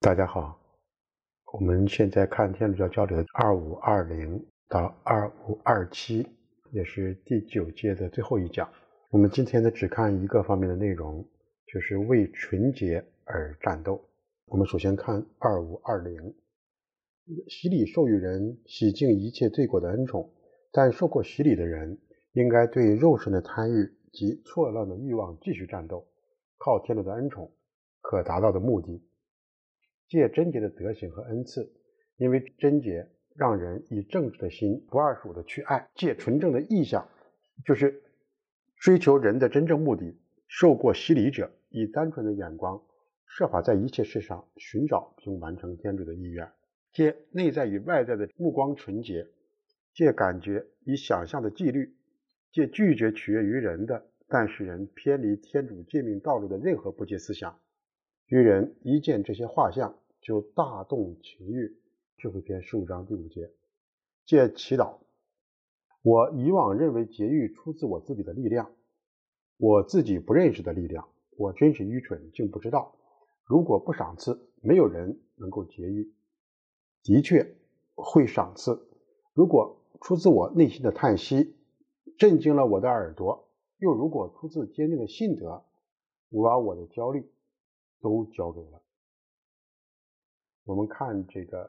大家好，我们现在看天主教教理的2520到2527，也是第9届的最后一讲。我们今天呢只看一个方面的内容，就是为纯洁而战斗。我们首先看2520，洗礼授予人洗净一切罪过的恩宠，但受过洗礼的人应该对肉身的贪欲及错乱的欲望继续战斗，靠天主的恩宠可达到的目的。借贞洁的德行和恩赐，因为贞洁让人以正直的心不二属的去爱，借纯正的意向，就是追求人的真正目的。受过洗礼者以单纯的眼光设法在一切事上寻找并完成天主的意愿，借内在与外在的目光纯洁，借感觉以想象的纪律，借拒绝取悦于人的但使人偏离天主诫命道路的任何不洁思想。愚人一见这些画像就大动情欲，智慧篇15章第5节。借祈祷，我以往认为节欲出自我自己的力量，我自己不认识的力量，我真是愚蠢，竟不知道，如果不赏赐，没有人能够节欲。的确会赏赐，如果出自我内心的叹息，震惊了我的耳朵，又如果出自坚定的信德，我把我的焦虑都交给了。我们看这个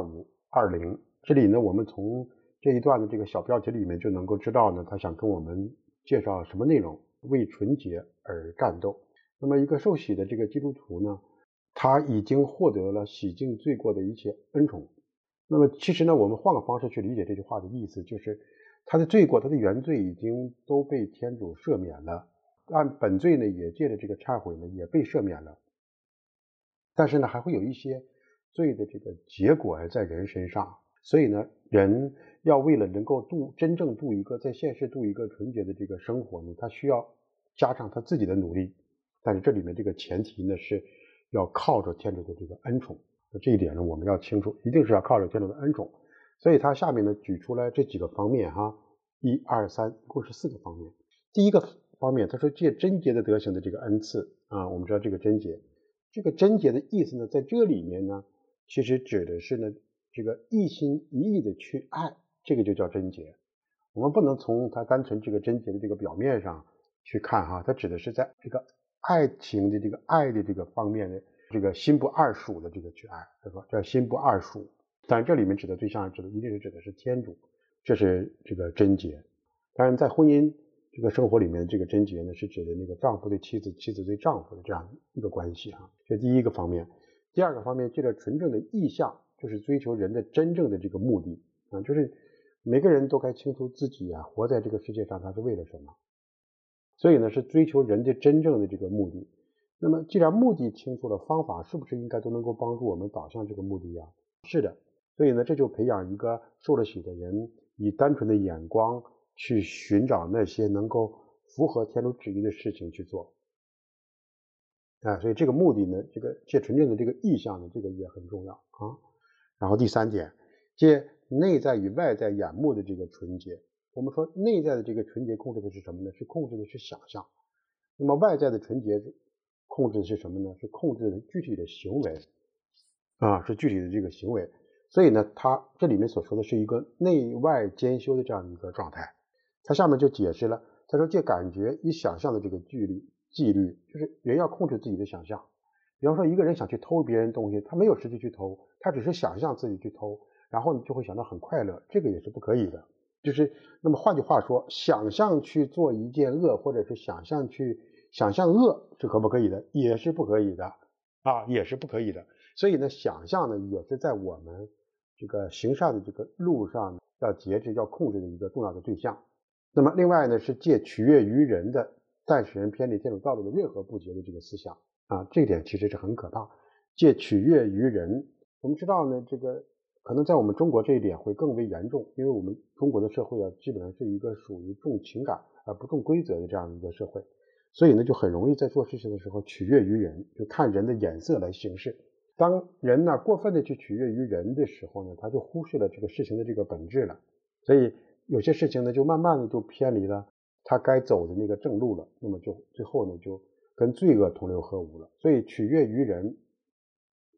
2520，这里呢，我们从这一段的这个小标题里面就能够知道呢，他想跟我们介绍什么内容，为纯洁而战斗。那么一个受洗的这个基督徒呢，他已经获得了洗净罪过的一切恩宠。那么其实呢，我们换个方式去理解这句话的意思，就是他的罪过，他的原罪已经都被天主赦免了，按本罪呢也借着这个忏悔呢也被赦免了，但是呢还会有一些罪的这个结果在人身上，所以呢人要为了能够真正度一个在现世度一个纯洁的这个生活呢，他需要加上他自己的努力，但是这里面这个前提呢是要靠着天主的这个恩宠，这一点呢我们要清楚，一定是要靠着天主的恩宠。所以他下面呢举出来这几个方面哈，1、2、3，一共是4个方面。第一个方面，他说借贞洁的德行的这个恩赐啊，我们知道这个贞洁，这个贞洁的意思呢，在这里面呢，其实指的是呢这个一心一意的去爱，这个就叫贞洁。我们不能从它单纯这个贞洁的这个表面上去看哈，它指的是在这个爱情的这个爱的这个方面的这个心不二属的这个去爱，对吧？叫心不二属。但这里面指的对象一定是指的是天主，这是这个贞洁。当然在婚姻这个生活里面，这个贞洁呢是指的那个丈夫对妻子，妻子对丈夫的这样一个关系哈，这第一个方面。第二个方面，借着纯正的意向，就是追求人的真正的这个目的啊，就是每个人都该清楚自己啊活在这个世界上他是为了什么，所以呢是追求人的真正的这个目的。那么既然目的清楚了，方法是不是应该都能够帮助我们导向这个目的啊？是的，所以呢这就培养一个受了洗的人以单纯的眼光去寻找那些能够符合天主旨意的事情去做啊，所以这个目的呢，这个借纯正的这个意向呢，这个也很重要啊。然后第3点，借内在与外在眼目的这个纯洁。我们说内在的这个纯洁控制的是什么呢？是控制的是想象。那么外在的纯洁控制的是什么呢？是控制的具体的行为啊，是具体的这个行为。所以呢，它这里面所说的是一个内外兼修的这样一个状态。他下面就解释了，他说借感觉以想象的这个纪律，就是人要控制自己的想象。比方说一个人想去偷别人东西，他没有实际去偷，他只是想象自己去偷，然后你就会想到很快乐，这个也是不可以的。就是那么换句话说，想象去做一件恶，或者是想象恶是可不可以的？也是不可以的啊，也是不可以的。所以呢，想象呢也是在我们这个行善的这个路上要节制、要控制的一个重要的对象。那么另外呢，是借取悦于人的但使人偏离天主道路的任何不洁的这个思想啊，这一点其实是很可怕。借取悦于人，我们知道呢，这个可能在我们中国这一点会更为严重，因为我们中国的社会啊，基本上是一个属于重情感而不重规则的这样一个社会，所以呢，就很容易在做事情的时候取悦于人，就看人的眼色来行事。当人呢过分的去取悦于人的时候呢，他就忽视了这个事情的这个本质了，所以有些事情呢就慢慢的就偏离了他该走的那个正路了，那么就最后呢就跟罪恶同流合污了。所以取悦于人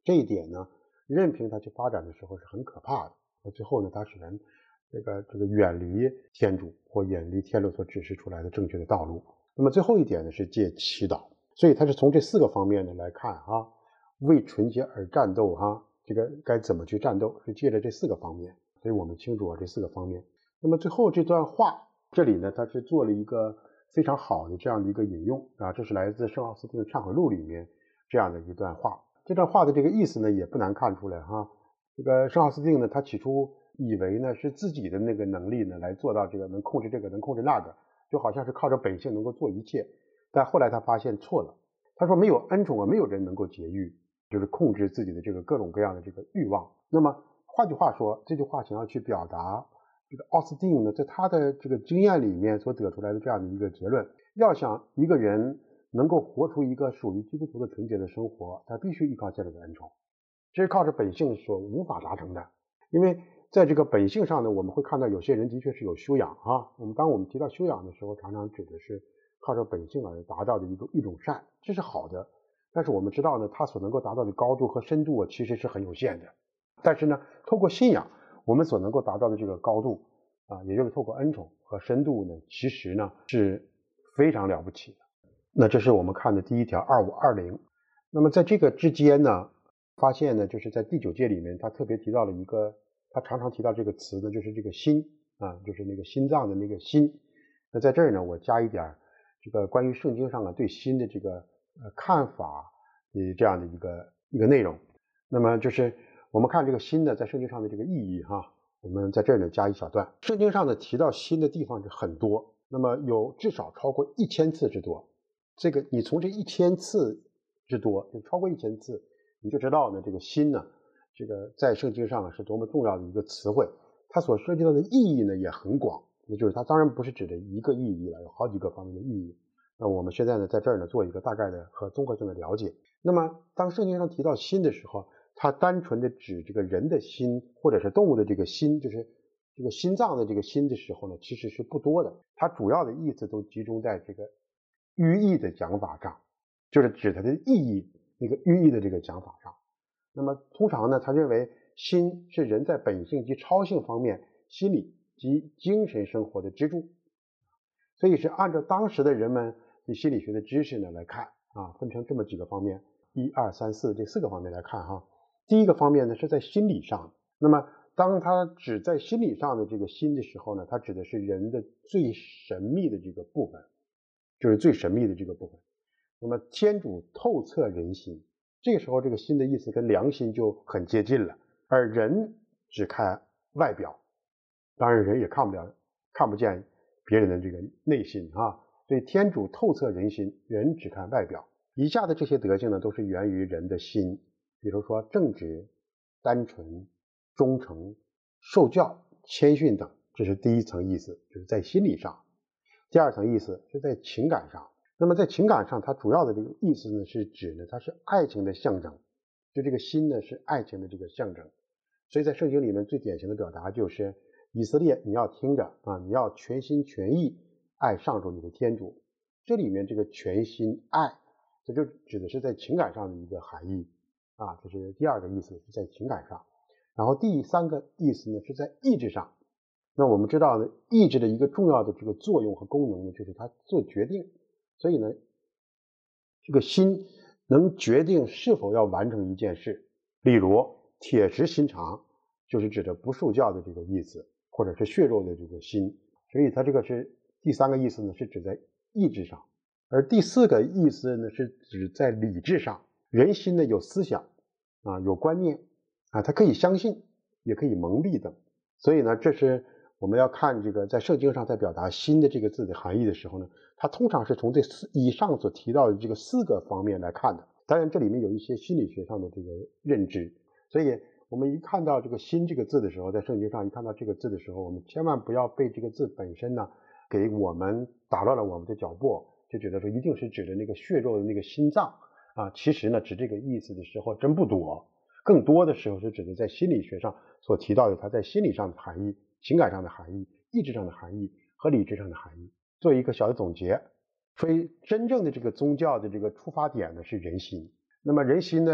这一点呢，任凭它去发展的时候是很可怕的。最后呢，它使人这个远离天主或远离天主所指示出来的正确的道路。那么最后一点呢是借祈祷，所以它是从这4个方面呢来看啊，为纯洁而战斗哈，这个该怎么去战斗，是借着这4个方面。所以我们清楚这4个方面。那么最后这段话，这里呢它是做了一个非常好的这样的一个引用啊，这是来自圣奥斯定忏悔录里面这样的一段话。这段话的这个意思呢也不难看出来哈。这个圣奥斯定呢，他起初以为呢是自己的那个能力呢来做到这个能控制这个能控制那个，就好像是靠着本性能够做一切。但后来他发现错了，他说没有恩宠啊，没有人能够节欲，就是控制自己的这个各种各样的这个欲望。那么换句话说，这句话想要去表达这个奥斯定呢在他的这个经验里面所得出来的这样的一个结论，要想一个人能够活出一个属于基督徒的纯洁的生活，他必须依靠这样的恩宠，这是靠着本性所无法达成的。因为在这个本性上呢，我们会看到有些人的确是有修养啊。当我们提到修养的时候，常常指的是靠着本性而达到的一种善，这是好的。但是我们知道呢，他所能够达到的高度和深度其实是很有限的。但是呢，透过信仰，我们所能够达到的这个高度啊，也就是透过恩宠和深度呢，其实呢是非常了不起的。那这是我们看的第一条2520。那么在这个之间呢，发现呢，就是在第9诫里面，他特别提到了一个，他常常提到这个词呢，就是这个心啊，就是那个心脏的那个心。那在这儿呢，我加一点这个关于圣经上对心的这个看法这样的一个内容。那么就是我们看这个心呢，在圣经上的这个意义哈，我们在这儿呢加一小段。圣经上呢提到心的地方是很多，那么有至少超过1000次之多。这个你从这1000次之多，就超过1000次，你就知道呢，这个心呢，这个在圣经上是多么重要的一个词汇。它所涉及到的意义呢也很广，也就是它当然不是指的一个意义了，有好几个方面的意义。那我们现在呢在这儿呢做一个大概的和综合性的了解。那么当圣经上提到心的时候，它单纯的指这个人的心或者是动物的这个心，就是这个心脏的这个心的时候呢，其实是不多的。它主要的意思都集中在这个寓意的讲法上，就是指它的意义，那个寓意的这个讲法上。那么通常呢，他认为心是人在本性及超性方面心理及精神生活的支柱，所以是按照当时的人们对心理学的知识呢来看啊，分成这么几个方面，1、2、3、4这4个方面来看哈。第一个方面呢是在心理上，那么当他指在心理上的这个心的时候呢，他指的是人的最神秘的这个部分，就是最神秘的这个部分。那么天主透彻人心，这个时候这个心的意思跟良心就很接近了，而人只看外表，当然人也看不见别人的这个内心啊，所以天主透彻人心，人只看外表。以下的这些德性呢，都是源于人的心，比如说正直、单纯、忠诚、受教、谦逊等，这是第一层意思，就是在心理上。第二层意思是在情感上。那么在情感上，它主要的这个意思呢，是指呢，它是爱情的象征，就这个心呢是爱情的这个象征。所以在圣经里面最典型的表达就是以色列，你要听着啊，你要全心全意爱上主你的天主。这里面这个全心爱，这就指的是在情感上的一个含义啊，这是第二个意思，是在情感上。然后第三个意思呢是在意志上。那我们知道呢，意志的一个重要的这个作用和功能呢，就是它做决定。所以呢，这个心能决定是否要完成一件事。例如铁石心肠，就是指的不受教的这个意思，或者是血肉的这个心。所以它这个是第三个意思呢，是指在意志上。而第四个意思呢，是指在理智上。人心呢有思想啊，有观念啊，它可以相信，也可以蒙蔽等。所以呢，这是我们要看这个在圣经上在表达心的这个字的含义的时候呢，它通常是从这以上所提到的这个4个方面来看的。当然这里面有一些心理学上的这个认知，所以我们一看到这个心这个字的时候，在圣经上一看到这个字的时候，我们千万不要被这个字本身呢给我们打乱了我们的脚步，就觉得说一定是指的那个血肉的那个心脏啊，其实呢指这个意思的时候真不多，更多的时候是指的在心理学上所提到的它在心理上的含义、情感上的含义、意志上的含义和理智上的含义。做一个小的总结，所以真正的这个宗教的这个出发点呢是人心。那么人心呢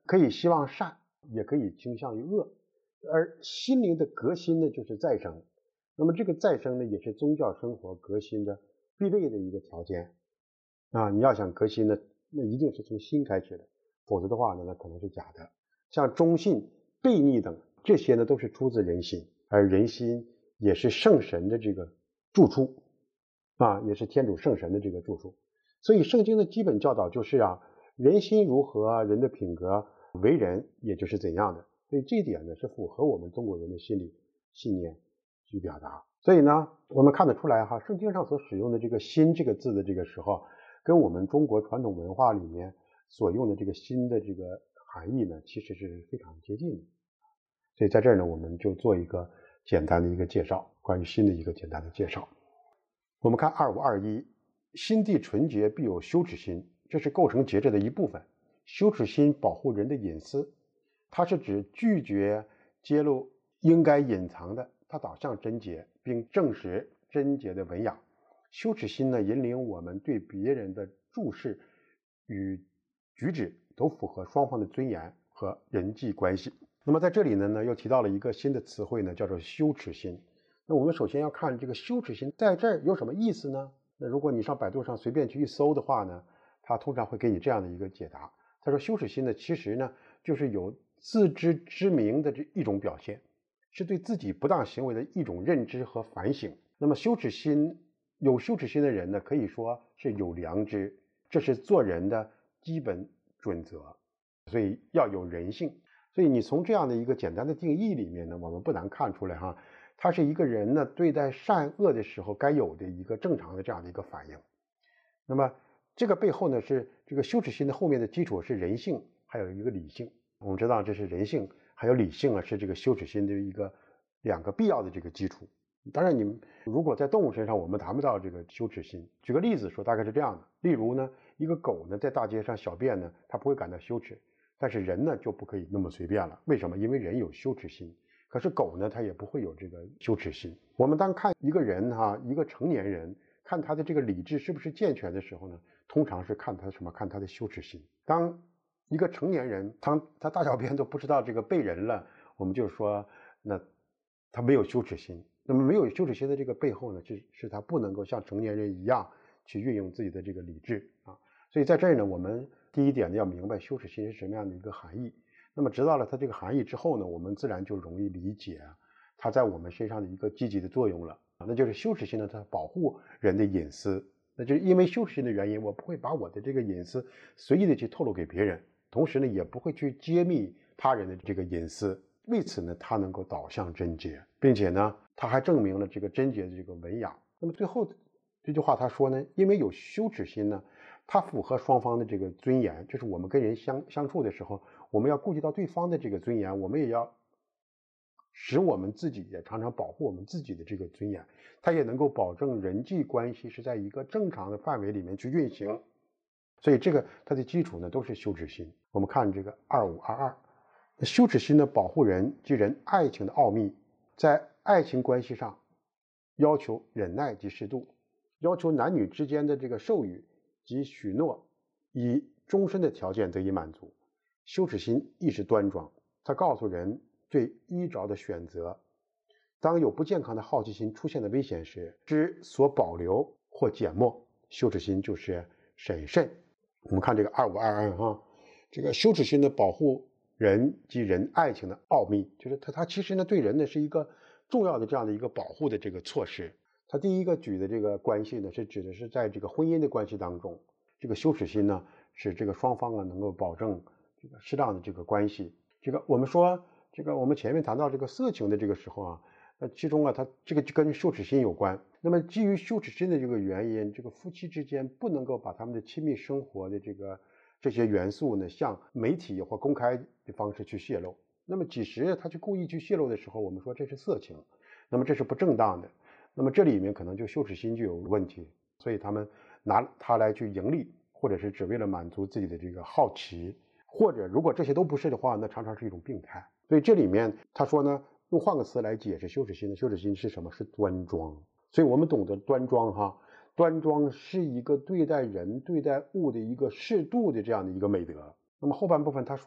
可以希望善，也可以倾向于恶。而心灵的革新呢，就是再生。那么这个再生呢，也是宗教生活革新的必备的一个条件啊！你要想革新呢，那一定是从心开始的，否则的话呢，那可能是假的。像忠信、悖逆等这些呢，都是出自人心，而人心也是圣神的这个住处啊，也是天主圣神的这个住处。所以圣经的基本教导就是啊，人心如何，人的品格为人也就是怎样的。所以这一点呢，是符合我们中国人的心理信念去表达。所以呢，我们看得出来哈，圣经上所使用的这个心这个字的这个时候，跟我们中国传统文化里面所用的这个心的这个含义呢，其实是非常接近的。所以在这儿呢，我们就做一个简单的一个介绍，关于心的一个简单的介绍。我们看2521，心地纯洁必有羞耻心，这是构成节制的一部分。羞耻心保护人的隐私，它是指拒绝揭露应该隐藏的，它导向贞洁，并证实贞洁的文养。羞耻心呢，引领我们对别人的注视与举止都符合双方的尊严和人际关系。那么在这里呢，又提到了一个新的词汇呢，叫做羞耻心。那我们首先要看这个羞耻心在这儿有什么意思呢？那如果你上百度上随便去一搜的话呢，它通常会给你这样的一个解答。他说羞耻心呢，其实呢就是有自知之明的这一种表现，是对自己不当行为的一种认知和反省。那么有羞耻心的人呢，可以说是有良知，这是做人的基本准则，所以要有人性。所以你从这样的一个简单的定义里面呢，我们不难看出来哈，它是一个人呢对待善恶的时候该有的一个正常的这样的一个反应。那么这个背后呢，是这个羞耻心的后面的基础是人性，还有一个理性。我们知道这是人性还有理性啊，是这个羞耻心的两个必要的这个基础。当然你如果在动物身上我们谈不到这个羞耻心，举个例子说大概是这样的，例如呢，一个狗呢在大街上小便呢，它不会感到羞耻，但是人呢就不可以那么随便了。为什么？因为人有羞耻心，可是狗呢它也不会有这个羞耻心。我们当看一个人一个成年人，看他的这个理智是不是健全的时候呢，通常是看他什么？看他的羞耻心。当一个成年人他大小便都不知道这个背人了，我们就说那他没有羞耻心。那么没有羞耻心的这个背后呢，是他不能够像成年人一样去运用自己的这个理智啊。所以在这儿呢，我们第一点呢要明白羞耻心是什么样的一个含义。那么知道了它这个含义之后呢，我们自然就容易理解它在我们身上的一个积极的作用了。那就是羞耻心呢，它保护人的隐私。那就是因为羞耻心的原因，我不会把我的这个隐私随意的去透露给别人，同时呢，也不会去揭秘他人的这个隐私。为此呢，它能够导向贞洁，并且呢，它还证明了这个贞洁的这个文养。那么最后这句话他说呢，因为有羞耻心呢，它符合双方的这个尊严，就是我们跟人相处的时候，我们要顾及到对方的这个尊严，我们也要使我们自己也常常保护我们自己的这个尊严，它也能够保证人际关系是在一个正常的范围里面去运行。所以这个它的基础呢都是羞耻心。我们看这个2522，羞耻心呢保护人及人爱情的奥秘，在爱情关系上要求忍耐及适度，要求男女之间的这个授予及许诺以终身的条件得以满足。羞耻心亦是端庄，它告诉人对衣着的选择，当有不健康的好奇心出现的危险时，之所保留或缄默。羞耻心就是审慎。我们看这个2522这个羞耻心的保护人及人爱情的奥秘，就是它其实呢对人呢是一个重要的这样的一个保护的这个措施。它第一个举的这个关系呢，是指的是在这个婚姻的关系当中，这个羞耻心呢使这个双方能够保证这个适当的这个关系。这个我们说这个我们前面谈到这个色情的这个时候其中它这个就跟羞耻心有关。那么基于羞耻心的这个原因，这个夫妻之间不能够把他们的亲密生活的这些元素呢，向媒体或公开的方式去泄露。那么即使他去故意去泄露的时候，我们说这是色情，那么这是不正当的。那么这里面可能就羞耻心就有问题，所以他们拿它来去盈利，或者是只为了满足自己的这个好奇，或者如果这些都不是的话，那常常是一种病态。所以这里面他说呢，用换个词来解释羞耻心的，羞耻心是什么？是端庄。所以我们懂得端庄端庄是一个对待人对待物的一个适度的这样的一个美德。那么后半部分他说，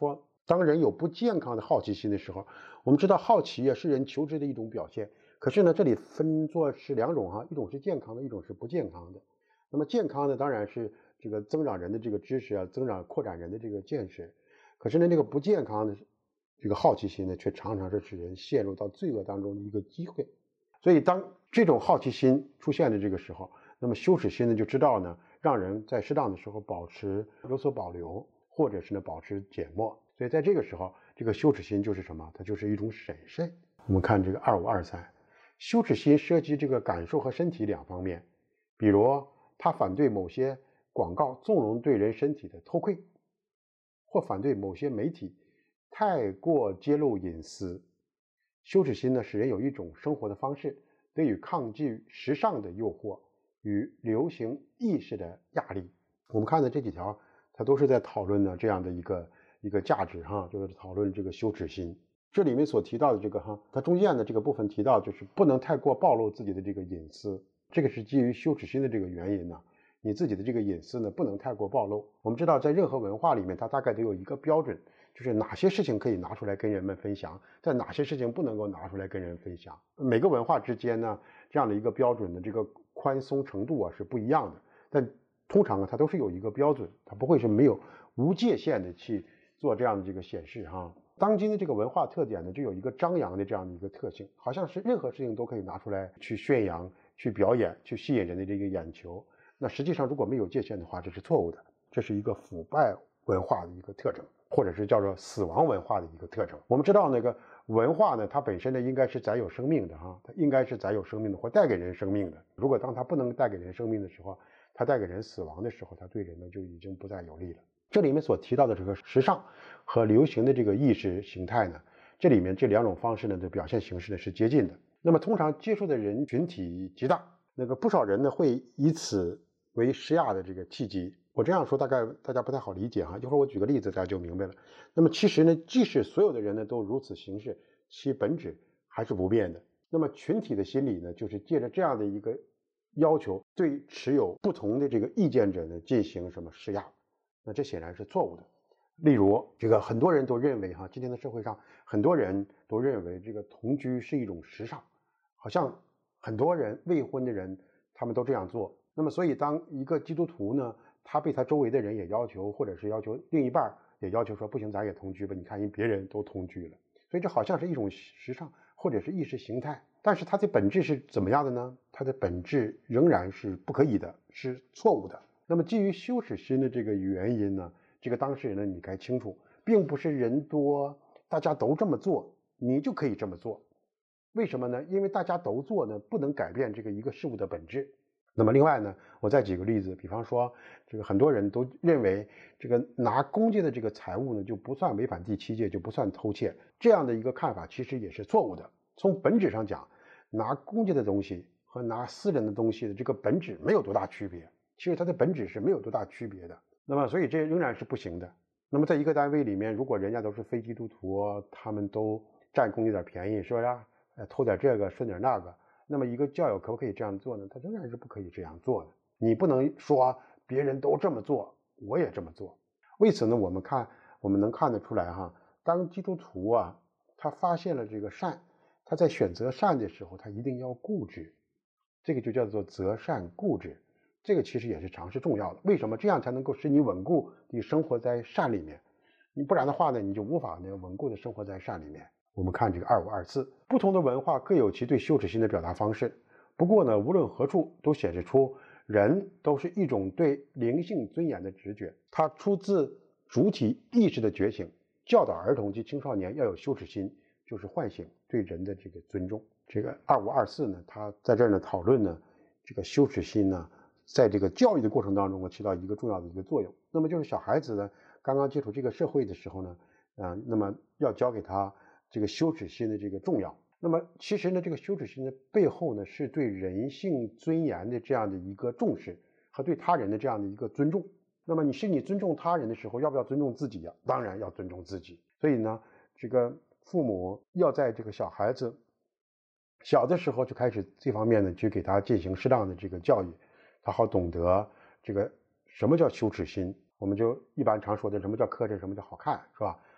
当人有不健康的好奇心的时候，我们知道好奇也是人求知的一种表现。可是呢，这里分作是两种哈，一种是健康的，一种是不健康的。那么健康的当然是这个增长人的这个知识啊，扩展人的这个见识。可是呢，这个不健康的这个好奇心呢，却常常是使人陷入到罪恶当中的一个机会。所以当这种好奇心出现的这个时候，那么羞耻心呢就知道呢，让人在适当的时候有所保留，或者是呢保持缄默。所以在这个时候，这个羞耻心就是什么？它就是一种审慎。我们看这个2523，羞耻心涉及这个感受和身体两方面，比如他反对某些广告纵容对人身体的偷窥，或反对某些媒体太过揭露隐私。羞耻心呢，使人有一种生活的方式，得以抗拒时尚的诱惑与流行意识的压力。我们看的这几条，它都是在讨论呢这样的一个价值哈，就是讨论这个羞耻心。这里面所提到的这个哈，它中间的这个部分提到，就是不能太过暴露自己的这个隐私，这个是基于羞耻心的这个原因呢。你自己的这个隐私呢，不能太过暴露。我们知道，在任何文化里面，它大概都有一个标准，就是哪些事情可以拿出来跟人们分享，在哪些事情不能够拿出来跟人分享。每个文化之间呢，这样的一个标准的这个宽松程度啊是不一样的，但通常啊，它都是有一个标准，它不会是没有无界限的去做这样的这个显示哈。当今的这个文化特点呢，就有一个张扬的这样的一个特性，好像是任何事情都可以拿出来去宣扬、去表演、去吸引人的这个眼球。那实际上如果没有界限的话，这是错误的，这是一个腐败文化的一个特征，或者是叫做死亡文化的一个特征。我们知道那个文化呢，它本身呢应该是载有生命的哈，它应该是载有生命的或带给人生命的。如果当它不能带给人生命的时候，它带给人死亡的时候，它对人呢就已经不再有利了。这里面所提到的这个时尚和流行的这个意识形态呢，这里面这两种方式呢的表现形式呢是接近的。那么通常接触的人群体极大，那个不少人呢会以此为施压的这个契机。我这样说大概大家不太好理解哈，一会儿我举个例子大家就明白了。那么其实呢，即使所有的人呢都如此行事，其本质还是不变的。那么群体的心理呢，就是借着这样的一个要求，对持有不同的这个意见者呢进行什么施压，那这显然是错误的。例如这个很多人都认为哈，今天的社会上很多人都认为这个同居是一种时尚，好像很多人未婚的人他们都这样做。那么所以当一个基督徒呢，他被他周围的人也要求，或者是要求另一半也要求说不行，咱也同居吧，你看人别人都同居了。所以这好像是一种时尚或者是意识形态，但是它的本质是怎么样的呢？它的本质仍然是不可以的，是错误的。那么基于羞耻心的这个原因呢，这个当事人呢你该清楚，并不是人多大家都这么做你就可以这么做。为什么呢？因为大家都做呢，不能改变这个一个事物的本质。那么另外呢，我再举个例子，比方说这个很多人都认为这个拿公家的这个财物呢就不算违反第7戒，就不算偷窃，这样的一个看法其实也是错误的。从本质上讲，拿公家的东西和拿私人的东西的这个本质没有多大区别，其实它的本质是没有多大区别的。那么所以这仍然是不行的。那么在一个单位里面，如果人家都是非基督徒，他们都占公家点便宜，是不是偷点这个顺点那个，那么一个教友可不可以这样做呢？他仍然是不可以这样做的。你不能说别人都这么做，我也这么做。为此呢，我们能看得出来哈，当基督徒啊，他发现了这个善，他在选择善的时候，他一定要固执，这个就叫做择善固执。这个其实也是常识重要的。为什么？这样才能够使你稳固地生活在善里面。你不然的话呢，你就无法呢稳固地生活在善里面。我们看这个2524，不同的文化各有其对羞耻心的表达方式。不过呢，无论何处都显示出人都是一种对灵性尊严的直觉，它出自主体意识的觉醒。教导儿童及青少年要有羞耻心，就是唤醒对人的这个尊重。这个2524呢，他在这儿呢讨论呢这个羞耻心呢，在这个教育的过程当中起到一个重要的一个作用。那么就是小孩子呢刚刚接触这个社会的时候呢，那么要教给他这个羞耻心的这个重要。那么其实呢，这个羞耻心的背后呢，是对人性尊严的这样的一个重视和对他人的这样的一个尊重。那么你尊重他人的时候，要不要尊重自己呀？当然要尊重自己。所以呢，这个父母要在这个小孩子小的时候就开始这方面呢，去给他进行适当的这个教育，他好懂得这个什么叫羞耻心。我们就一般常说的什么叫克制，什么叫好看，是吧？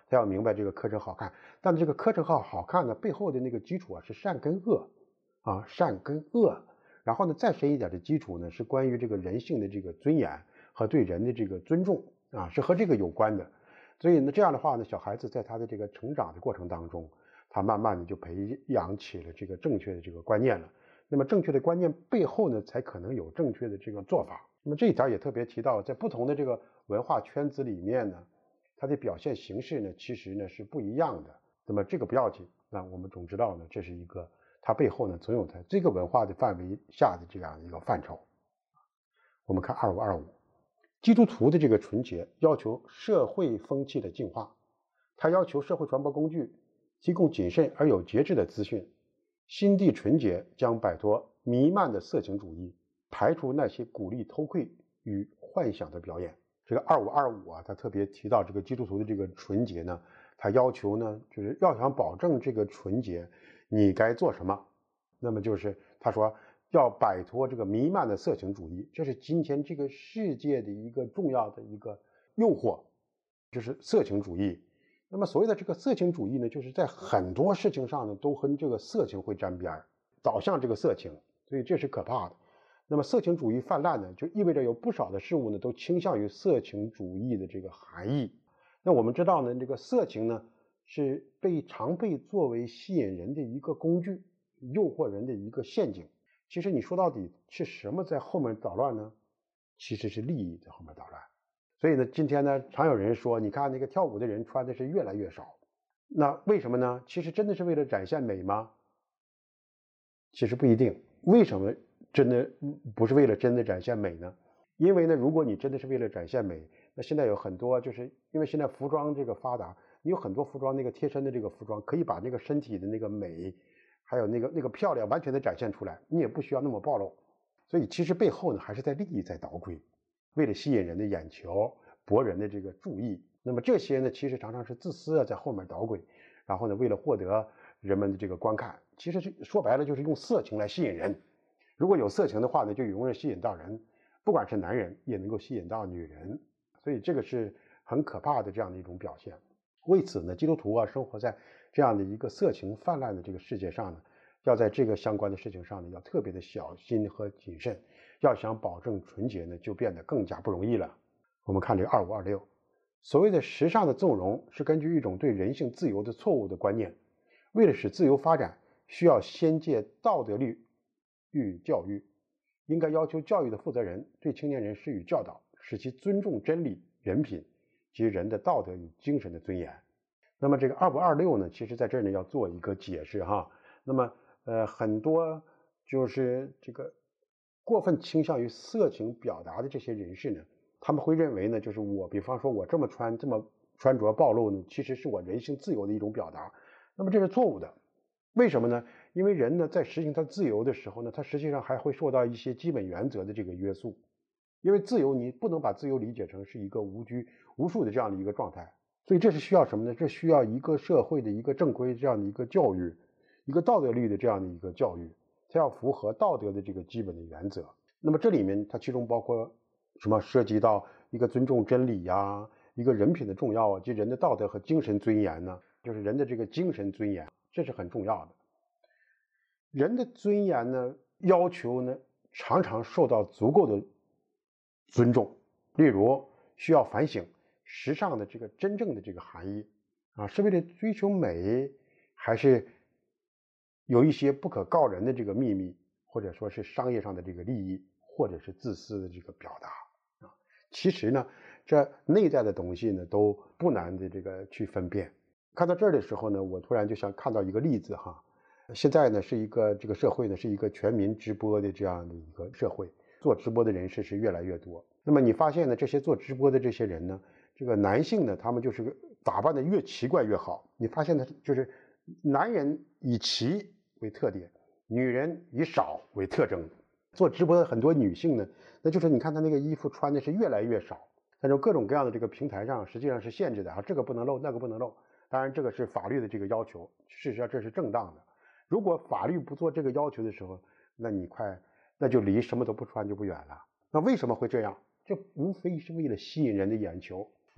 他要明白这个课程好看，但这个课程好看呢，背后的那个基础是善跟恶啊，善跟恶。然后呢，再深一点的基础呢，是关于这个人性的这个尊严和对人的这个尊重啊，是和这个有关的。所以呢，这样的话呢，小孩子在他的这个成长的过程当中，他慢慢的就培养起了这个正确的这个观念了。那么正确的观念背后呢，才可能有正确的这个做法。那么这一点也特别提到，在不同的这个文化圈子里面呢，它的表现形式呢，其实呢是不一样的。那么这个不要紧，那我们总知道呢，这是一个它背后呢总有它这个文化的范围下的这样一个范畴。我们看2525，基督徒的这个纯洁要求社会风气的净化，它要求社会传播工具提供谨慎而有节制的资讯。心地纯洁将摆脱弥漫的色情主义，排除那些鼓励偷窥与幻想的表演。这个2525啊，他特别提到这个基督徒的这个纯洁呢，他要求呢，就是要想保证这个纯洁，你该做什么？那么就是他说要摆脱这个弥漫的色情主义，这是今天这个世界的一个重要的一个诱惑，就是色情主义。那么所谓的这个色情主义呢，就是在很多事情上呢，都和这个色情会沾边，导向这个色情，所以这是可怕的。那么色情主义泛滥呢，就意味着有不少的事物呢，都倾向于色情主义的这个含义。那我们知道呢，这个色情呢，是常被作为吸引人的一个工具，诱惑人的一个陷阱。其实你说到底是什么在后面捣乱呢？其实是利益在后面捣乱。所以呢，今天呢，常有人说，你看那个跳舞的人穿的是越来越少，那为什么呢？其实真的是为了展现美吗？其实不一定。为什么真的不是为了真的展现美呢？因为呢，如果你真的是为了展现美，那现在有很多，就是因为现在服装这个发达，你有很多服装那个贴身的这个服装，可以把那个身体的那个美，还有那个漂亮完全的展现出来，你也不需要那么暴露。所以其实背后呢，还是在利益在捣鬼。为了吸引人的眼球，博人的这个注意，那么这些呢，其实常常是自私的在后面捣鬼，然后呢，为了获得人们的这个观看，其实说白了就是用色情来吸引人。如果有色情的话呢，就容易吸引到人，不管是男人也能够吸引到女人，所以这个是很可怕的这样的一种表现。为此呢，基督徒啊，生活在这样的一个色情泛滥的这个世界上呢，要在这个相关的事情上呢，要特别的小心和谨慎。要想保证纯洁呢，就变得更加不容易了。我们看这个2526，所谓的时尚的纵容是根据一种对人性自由的错误的观念，为了使自由发展，需要先借道德律予教育，应该要求教育的负责人对青年人施予教导，使其尊重真理、人品及人的道德与精神的尊严。那么这个2526呢，其实在这儿呢要做一个解释哈。那么很多就是这个过分倾向于色情表达的这些人士呢，他们会认为呢，就是我比方说我这么穿着暴露呢，其实是我人性自由的一种表达。那么这是错误的。为什么呢？因为人呢在实行他自由的时候呢，他实际上还会受到一些基本原则的这个约束。因为自由你不能把自由理解成是一个无拘无束的这样的一个状态，所以这是需要什么呢？这需要一个社会的一个正规这样的一个教育，一个道德律的这样的一个教育，它要符合道德的这个基本的原则。那么这里面它其中包括什么？涉及到一个尊重真理呀，一个人品的重要啊，及人的道德和精神尊严呢，就是人的这个精神尊严，这是很重要的。人的尊严呢，要求呢，常常受到足够的尊重。例如需要反省时尚的这个真正的这个含义啊，是为了追求美，还是有一些不可告人的这个秘密，或者说是商业上的这个利益，或者是自私的这个表达啊？其实呢，这内在的东西呢都不难的这个去分辨。看到这儿的时候呢，我突然就想看到一个例子哈。现在呢是一个这个社会呢是一个全民直播的这样的一个社会，做直播的人士是越来越多。那么你发现呢，这些做直播的这些人呢，这个男性呢，他们就是打扮的越奇怪越好。你发现呢，就是男人以奇为特点，女人以少为特征。做直播的很多女性呢，那就是你看她那个衣服穿的是越来越少，但是各种各样的这个平台上实际上是限制的啊，这个不能露，那个不能露。当然这个是法律的这个要求，事实上这是正当的。如果法律不做这个要求的时候，那就离什么都不穿就不远了。那为什么会这样？这无非是为了吸引人的眼球。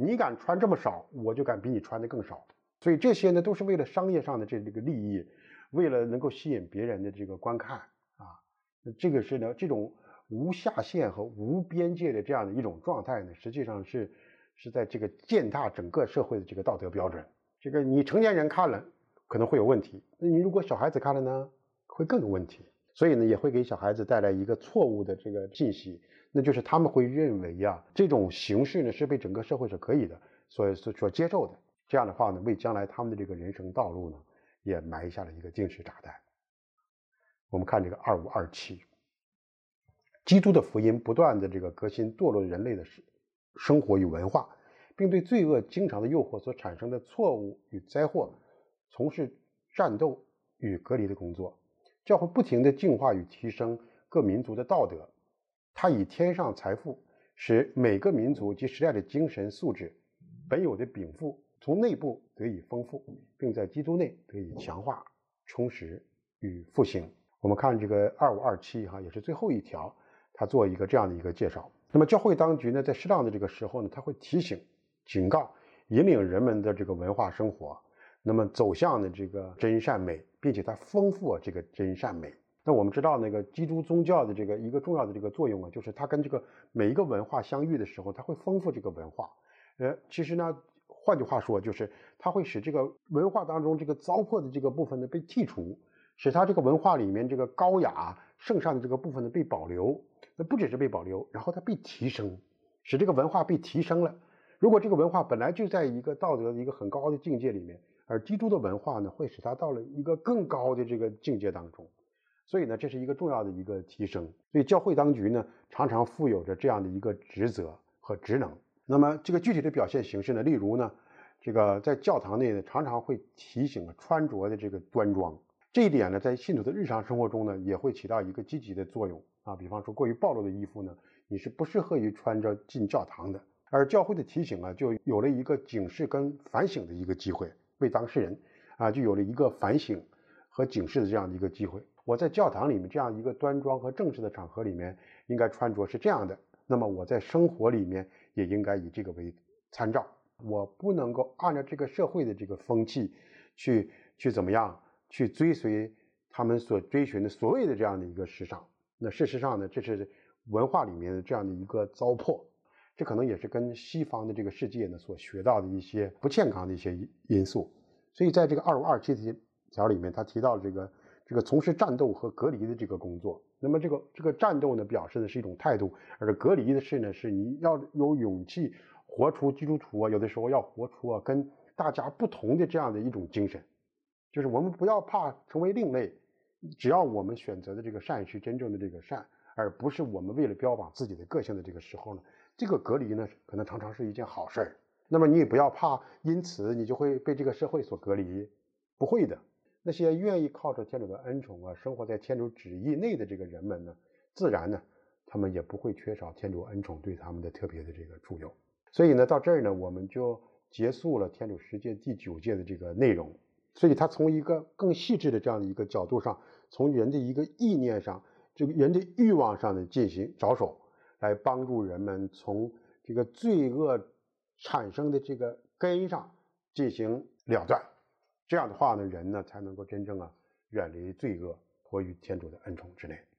你敢穿这么少，我就敢比你穿的更少。所以这些呢，都是为了商业上的这个利益，为了能够吸引别人的这个观看啊。这个是呢，这种无下限和无边界的这样的一种状态呢，实际上是在这个践踏整个社会的这个道德标准。这个你成年人看了可能会有问题，那你如果小孩子看了呢，会更有问题。所以呢，也会给小孩子带来一个错误的这个信息，那就是他们会认为呀，这种形式呢是被整个社会所可以的，所接受的。这样的话呢，为将来他们的这个人生道路呢，也埋下了一个定时炸弹。我们看这个2527，基督的福音不断的这个革新堕落人类的生活与文化，并对罪恶经常的诱惑所产生的错误与灾祸，从事战斗与隔离的工作。教会不停地净化与提升各民族的道德，它以天上财富使每个民族及时代的精神素质本有的禀赋从内部得以丰富，并在基督内得以强化、充实与复兴。我们看这个2527也是最后一条，它做一个这样的一个介绍。那么教会当局呢，在适当的这个时候呢，它会提醒、警告、引领人们的这个文化生活，那么走向的这个真善美，并且它丰富这个真善美。那我们知道那个基督宗教的这个一个重要的这个作用就是它跟这个每一个文化相遇的时候，它会丰富这个文化。其实呢，换句话说，就是它会使这个文化当中这个糟粕的这个部分呢被剔除，使它这个文化里面这个高雅圣善的这个部分呢被保留。那不只是被保留，然后它被提升，使这个文化被提升了。如果这个文化本来就在一个道德的一个很高的境界里面，而基督的文化呢，会使它到了一个更高的这个境界当中。所以呢，这是一个重要的一个提升。所以教会当局呢，常常负有着这样的一个职责和职能。那么这个具体的表现形式呢，例如呢，这个在教堂内呢，常常会提醒穿着的这个端庄。这一点呢，在信徒的日常生活中呢，也会起到一个积极的作用啊。比方说，过于暴露的衣服呢，你是不适合于穿着进教堂的。而教会的提醒啊，就有了一个警示跟反省的一个机会，为当事人啊，就有了一个反省和警示的这样的一个机会。我在教堂里面这样一个端庄和正式的场合里面，应该穿着是这样的，那么我在生活里面也应该以这个为参照。我不能够按照这个社会的这个风气去怎么样去追随他们所追寻的所谓的这样的一个时尚。那事实上呢，这是文化里面的这样的一个糟粕，这可能也是跟西方的这个世界呢所学到的一些不健康的一些因素。所以在这个2527条里面，他提到这个从事战斗和隔离的这个工作。那么这个战斗呢，表示的是一种态度，而隔离的是呢，是你要有勇气活出基督徒有的时候要活出跟大家不同的这样的一种精神。就是我们不要怕成为另类，只要我们选择的这个善是真正的这个善，而不是我们为了标榜自己的个性的这个时候呢，这个隔离呢，可能常常是一件好事。那么你也不要怕因此你就会被这个社会所隔离，不会的。那些愿意靠着天主的恩宠生活在天主旨意内的这个人们呢，自然呢，他们也不会缺少天主恩宠对他们的特别的这个助佑。所以呢，到这儿呢，我们就结束了天主十诫第9诫的这个内容。所以他从一个更细致的这样的一个角度上，从人的一个意念上，这个人的欲望上的进行着手，来帮助人们从这个罪恶产生的这个根上进行了断。这样的话呢，人呢才能够真正远离罪恶，活于天主的恩宠之内。